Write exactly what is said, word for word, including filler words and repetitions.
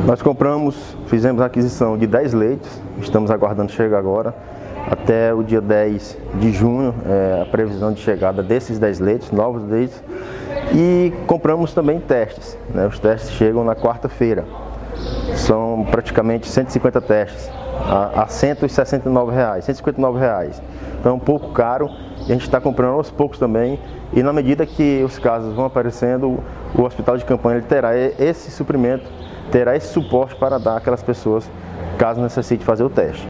Nós compramos, fizemos a aquisição de dez leitos, estamos aguardando chegar agora. Até o dia dez de junho, é a previsão de chegada desses dez leitos, novos leitos. E compramos também testes, né? Os testes chegam na quarta-feira. São praticamente cento e cinquenta testes, a, a cento e sessenta e nove reais, cento e cinquenta e nove reais. Então é um pouco caro e a gente está comprando aos poucos também. E na medida que os casos vão aparecendo, o hospital de campanha ele terá esse suprimento, terá esse suporte para dar àquelas pessoas caso necessite fazer o teste.